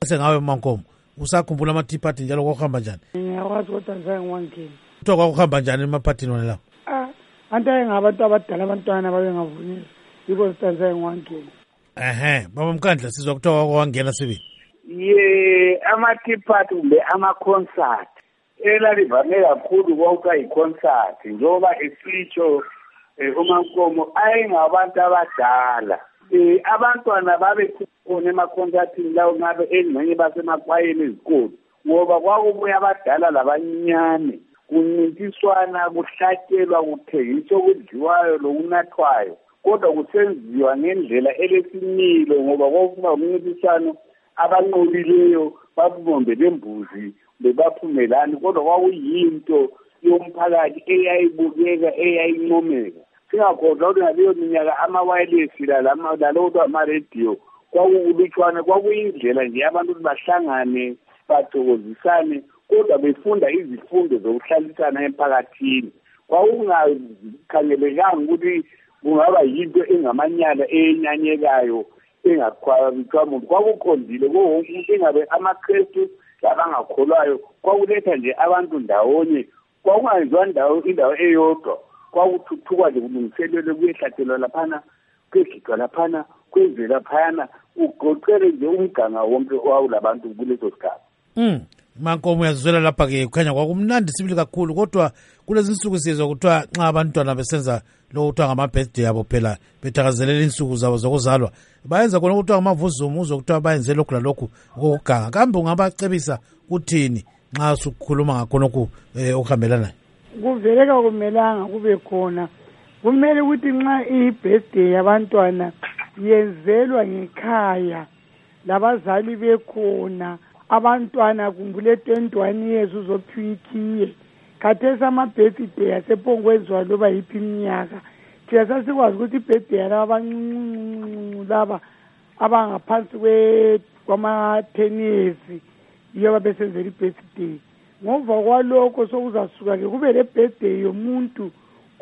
Sengawe Mankomo usakhumbula ama-tea party njalo kwakuhamba njani? Ngiyakwazi kodwa ngizangiwangeni. Kuthiwa kwakuhamba njani emaphathini wona lawo? Antu ayengabantu abadala abantwana babengavunyelwa. Yiko ngizangiwangeni. Baba Mkandla sizwa kuthiwa kwakuwangena sibili. Ama-tea party kumbe ama-concert elalivame kakhulu kwakuthiwa yi-concert njengoba esitsho uMankomo ayengabantu abadala. Abantwana babekhona emakhonsathini lawo ngabe engxenye basemakwayeni ezikolo ngoba kwakubuya abadala labancane kuncintiswana kuhlatshelwa kuthengiswa okudliwayo lokunathwayo kodwa kusenziwa ngendlela elesimilo ngoba kwakuba umncintiswano abanqobileyo babumbe lembuzi bebaphumelani kodwa kwakuyinto yomphakathi eyayibukeka eyayincomeka. Singakhohlwa ukuthi ngaleyo minyaka ama-wireless lalokho ama-radio kwakukulutshwana kwakuyindlela nje abantu ukuthi bahlangane bathokozisane kodwa befunda izifundo zokuhlalisana emphakathini. Kwakungakhangelekanga ukuthi kungaba yinto engamanyala enyanyekayo engakhwabithwa muntu. Kwakuqondile wonke umuntu engabe amaKristu labangakholwayo kwakuletha nje abantu ndawonye. Kwakungenziwa indawo eyodwa kwakuthuthuka nje kulungiselelwe kuyehlatshelwa laphana kuyegigwa laphana kwenziwe laphana ugoqele nje umganga wonke owawulabantu kuleso sikhathi. Mankomo uyazizwela lapha-ke kukhanya kwakumnandi sibili kakhulu kodwa kulezi nsuku sizwa kuthiwa nxa abantwana besenza lo kuthiwa ngama-birthday yabo phela bethakazelela insuku zabo zokuzalwa bayenza khona kuthiwa ngamavuzumu uzwe kuthiwa bayenze lokhu lalokhu okokuganga. Kambe ungabacebisa uthini nxa usukhuluma ngakhonokhu okuhambelanayo? Kuvele kakumelanga kube khona. Kumele ukuthi nxa iyi-birthday yabantwana yenzelwa ngekhaya labazali bekhona. Abantwana kumbule 21 years uzophiwa ikhiye. Khathesi ama-birthday asepongwenziwa loba yiphi iminyaka. Thina sasikwazi ukuthi i-birthday yalaba abancuncu laba abangaphansi kwama-10 years yiyo babesenzela i-birthday. Ngomva kwalokho sokuzasuka-ke kube le-birthday yomuntu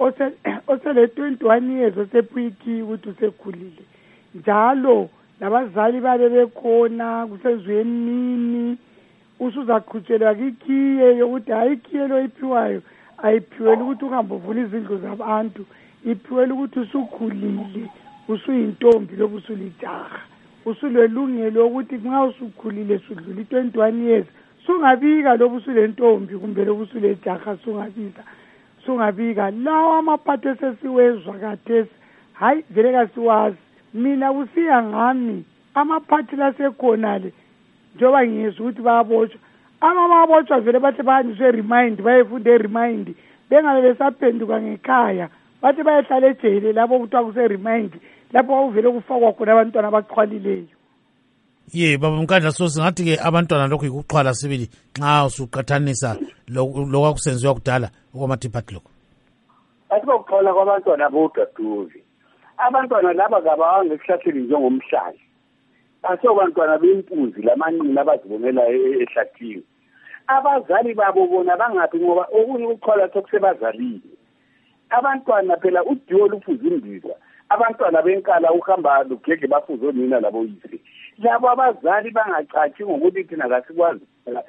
osele-21 years osephiwa ikhiye ukuthi usekhulile. Njalo labazali babe bekhona kusenziwe emini usuzaqhutshelwa ikhiye yokuthi hayi ikhiye lo iphiwayo ayiphiweli ukuthi uhambe uvula izindlu zabantu, iphiweli ukuthi usukhulile usuyintombi lobu usulijaha usulelungelo ukuthi nxa usukhulile sudlula 21 years sungabika lobu usulentombi kumbe lobu usulejaha sungabika. Lawa amaphathi esesiwezwa kathesi hayi vele kasiwazi. Mina kusiya ngami amaphathi lasekhonale njengoba ngiyezwa ukuthi bayabotshwa. Ababotshwa vele bathi bahanjiswe remind bayefunda remind bengabe besaphenduka ngekhaya bathi bayehlala ejele lapho kuthiwa kuse-remind lapho kwakuvele kufakwa khona abantwana abaxhwalileyo. Baba Mkandla so singathi-ke abantwana lokhu yikuxhwala sibili nxa usuqathanisa lokwakusenziwa kudala okwama-tea party lokhu. Asibokuxhwala kwabantwana bodaduvi. Abantwana laba kabawanga esihlahleni njengomhlali. Asokantwana bempunzi lamanqina abazibonela ehlathini. Abazali babo bona bangaphi ngoba okunye ukuxhwala sokusebazalile. Abantwana phela udiwo lufuza imbiza. Abantwana benkala uhamba lugege bafuze onina labo yise. Labo abazali bangacathi ngokuthi thina kasikwazi.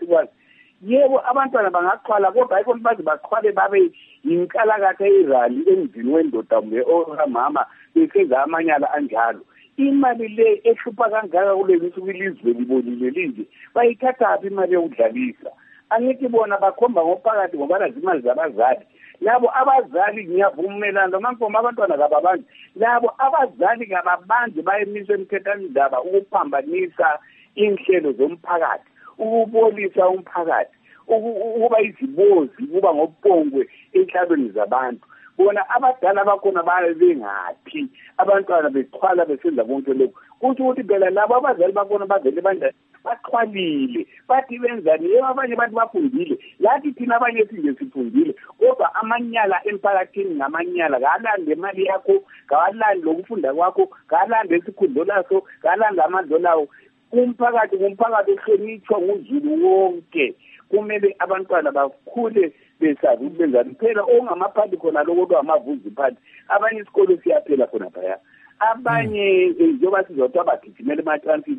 Yebo abantwana bangaxhwala kodwa ayikho bazi baxhwale babe yinkalakatha ezali emzini wendoda kumbe omama besenza amanyala anjalo. Imali le ehlupha kangaka kule nsuku ilizwe libonile linje bayithatha phi imali yokudlalisa? Angithi bona bakhomba ngophakathi ngoba nazi imali zabazali. Labo abazali ngiyavumelana Mankomo abantwana kababanzi. Labo abazali kababanzi bayemiswe emthethwandaba ukuphambanisa inhlelo zomphakathi, ukubolisa umphakathi, ukuba izibozi, kuba ngopongwe enhlabeni zabantu. Bona abadala bakhona baye bengaphi abantwana bexhwala besenza konke lokho. Kuthi ukuthi phela labo abazali bakhona bavele banje baxhwalile bathi benzani abanye abantu bafundile lathi thina abanye sinje sifundile kodwa amanyala emphakathini ngamanyala kalande imali yakho kalande lokufunda kwakho kalande isikhundlo laso kalande amandlo lawo umphakathi ohlonitshwa nguzulu wonke. Kumele abantwana bakhule besazi ukubenzani phela ongamaphathi khona lokho amavuzi phathi abanye isikolo siyaphela khona phaya abanye njengoba sizotwa bagijimela ematransini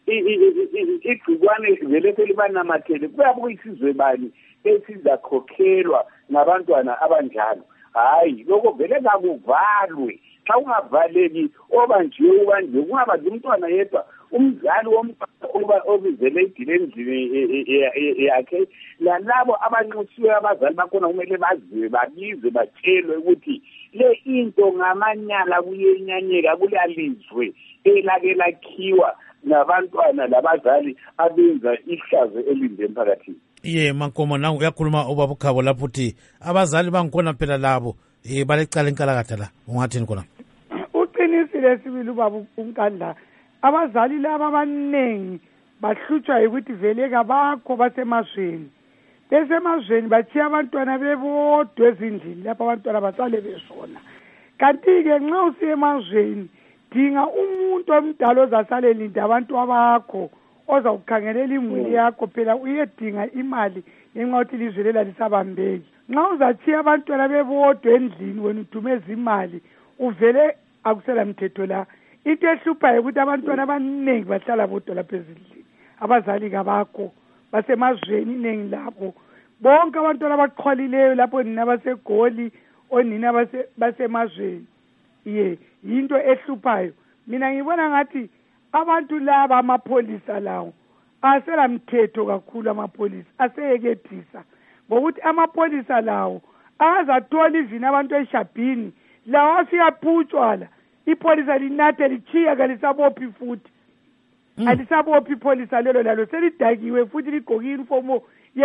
igcikwane vele selibanamathele kuyabuya isizwe bani esizakhokhelwa ngabantwana abanjalo. Hayi lokho vele kakuvalwe. Xa ungavaleki obanjiwe ubanjiwe kungabanzi umntwana yedwa umzali womntwana obizele idile endlini yakhe lalabo abanxusiwe abazali bakhona kumele baziwe babizwe batshelwe ukuthi le into ngamanyala kuyenyanyeka kulalizwe elake lakhiwa nabantwana labazali abenza ihlazo elinde emphakathini. Mankomo nangu kuyakhuluma ubaba uKhabo lapho uthi abazali bangikhona phela labo balecala inkalakatha la ungathini khona? Uqinisile sibili ubaba uNkandla. Abazali laba abaningi bahlutshwa ukuthi vele kabakho basemazweni. Besemazweni bathiya abantwana bebodwa ezindlini lapho abantwana basale besona. Kanti-ke nxa usiya emazweni dinga umuntu omdala ozasale linde abantu abakho ozawukhangelela imuli yakho phela uyedinga imali ngenxa yokuthi ilizwe lela lisabambeki. Nxa uzathiya abantwana bebodwa endlini wena udumeza imali uvele akusela mthetho la. Into ehluphayo ukuthi abantwana abaningi bahlala bodwa lapha ezindlini. Abazali kabakho basemazweni iningi lapho. Bonke abantwana abaqhwalileyo lapho nina baseGoli onina basemazweni. Yinto ehluphayo. Mina ngibona ngathi abantu laba amapholisa lawo asela mthetho kakhulu amapholisa aseyekethisa ngokuthi amapholisa lawo azathola izini abantu eshabhini lawo asiyaphutshala ipolisa linathe lichiya kalisabophi futhi alisabophi ipolisa lelo lalo selidakiwe futhi ligqoka uniform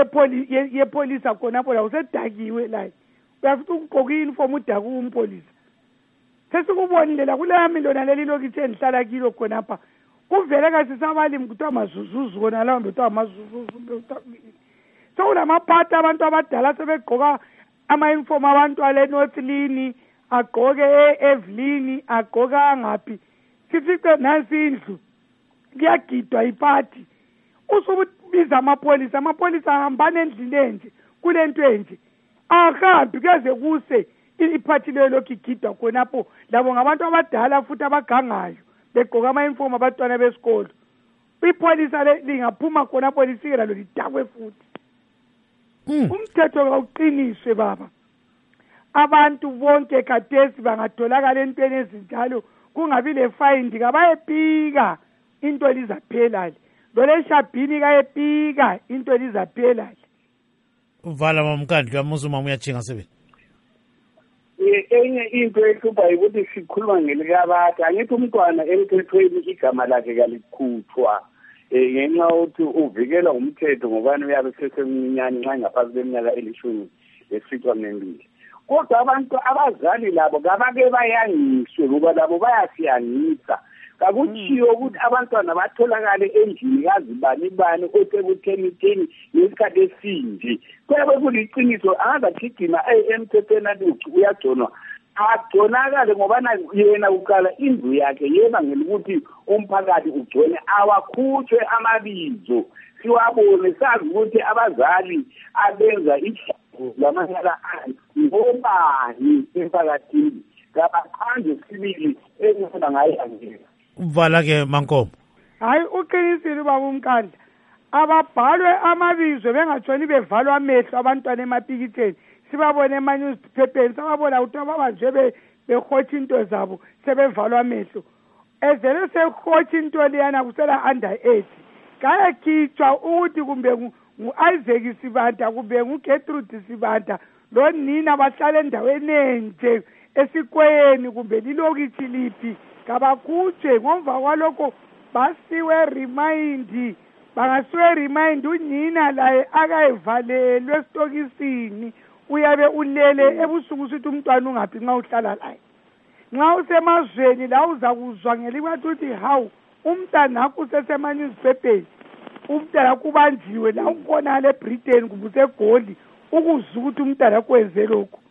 yepolisa khonapho lawo sedakiwe la uyafuna ukugqoka uniform udaka umpolisa. Sesikubonile la kuleya milona leli lokithi endihlala kilo khonapha kuvele kasisabalimi kuthiwa mazuzuzu kona lawo kuthiwa mazuzuzu. Sekulamaphathi abantu abadala sebegqoka ama-uniform abantu ale Northlini agqoke e-Evelyn agqoka ngaphi sifice nansi indlu kuyagidwa iphathi usubiza amapholisa ahambane endlini enje kulento enje ahambi kuze kuse iphathi leyo lokhu igidwa khonapho labo ngabantu abadala futhi abagangayo begqoka ama-uniform abantwana besikolo. Ipolisa lingaphuma khonapho lisike lalo lidakwe futhi. Umthetho kawuqiniswe baba. Abantu bonke khathesi bangatholakala entweni ezinjalo kungabi lefayindi kabayepika into lizaphela lole shabhini kayepika into lizaphela. Uvala mamkandla amuzuma uyachinga sebe. Enye into ehlupha ukuthi sikhuluma ngelikabathi angithi umntwana emthethweni igama lakhe kalikhutshwa ngenxa yokuthi uvikelwa umthetho ngobani uyabe sesemncinyane nxa ngaphansi kweminyaka 12. Kodwa abantu abazali labo kabake bayangiswe ngoba labo bayasiyangisa. Kakuthiyo ukuthi abantwana batholakale endlini kazibani osekutheni nesikhathi esindi. Kuyabe kuliqiniso angazagijima emthethweni athi uyagconwa. Agconakale ngoba yena uqala indlu yakhe yebangela ukuthi umphakathi ugcone awakhutshwe amabizo. Siwabone sazi ukuthi abazali abenza ihlazo lamanyala ngobani emphakathini kabaqanje sibili engifuna ngayihandela. Uvala ke Mankomo. Hayi uqinisile ubaba uMkandla. Ababhalwe amabizo bengatshoni bevalwa amehlo abantwana emapikiteni. Sibabone ema-newspapers sababona ukuthi ababanjwe behotsha into zabo sebevalwa amehlo. Ezele sehotsha into liyana kusela under 8. Kayakhitshwa ukuthi kumbe ngu-Isaac Sibanda kumbe ngu-Gertrude Sibanda lo nina bahlala endaweni enje esikweni kumbe lilokithi liphi kabakhutshwe ngomva kwalokho basiwe remind bangasiwe remind unina laye akayivalelwe estokisini uyabe ulele ebusuku usithi umntwana ungaphi nxa uhlala laye nxa usemazweni la uzakuzwa ngelikwathi uthi hawu umntanakho usesema-newspapers umntana kubanjiwe la ukhona le Britain kumbe useGoli ukuzwa ukuthi umntana kwenze lokhu